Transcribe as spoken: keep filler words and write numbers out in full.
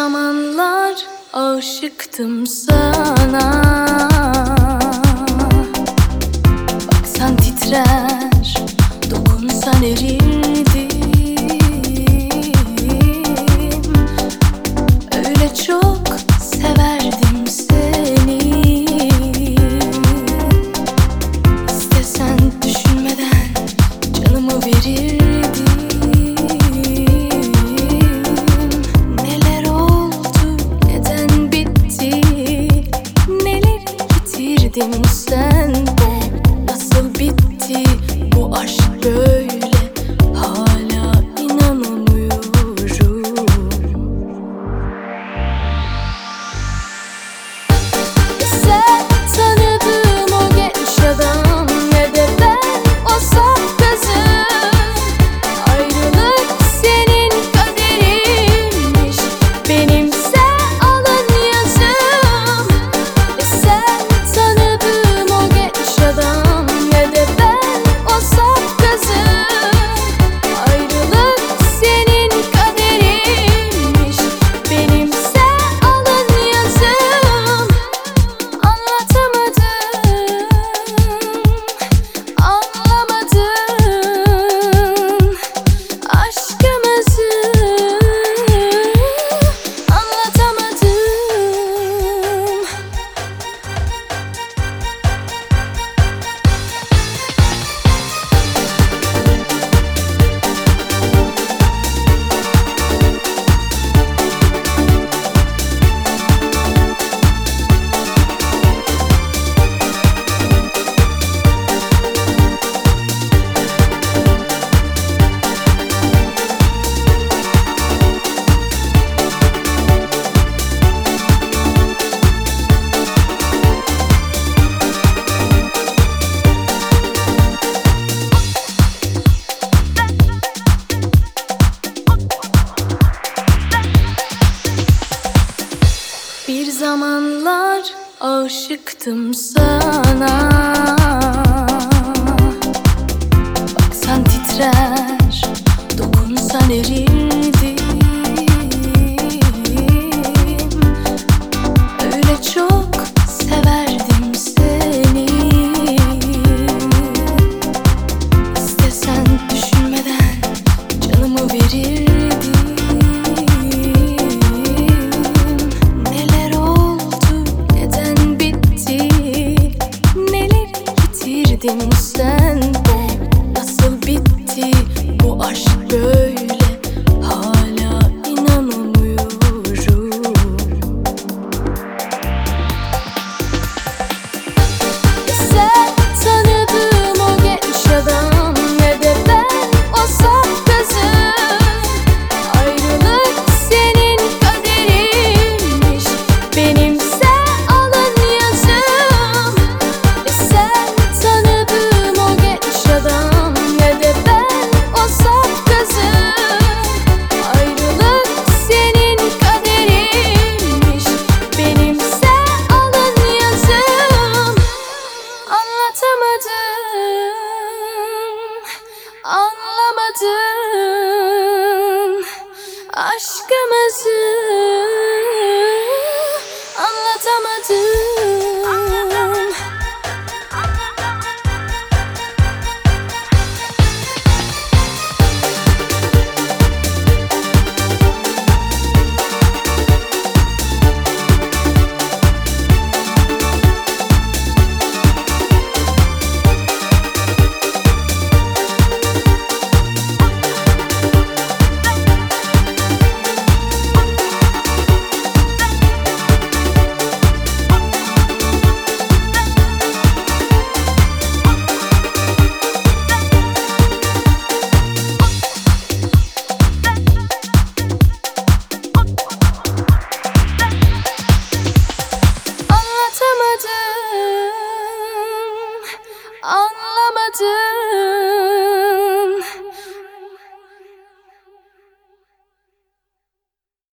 zamanlar aşıktım sana. Baksan titrer, dokunsan erirdim. Öyle çok severdim seni. İstesen düşünmeden canımı verirdim. Sende nasıl bitti bu aşk böyle, hala inanamıyorum. Sen tanıdığım o genç adam ne de ben o saf kızım. Ayrılık senin kaderinmiş, benimse alın yazım. Sen bir zamanlar aşıktım sana. Baksan titrer, dokunsan erirdim. Öyle çok severdim seni. İstesen düşünmeden canımı verirdim. Sende nasıl bitti bu aşk böyle, hala inanamıyorum. Sen tanıdığım o genç adam ne de ben o saf kızım. Ayrılık senin kaderinmiş, benimse alın yazım. Sen anlamadın aşkımızı.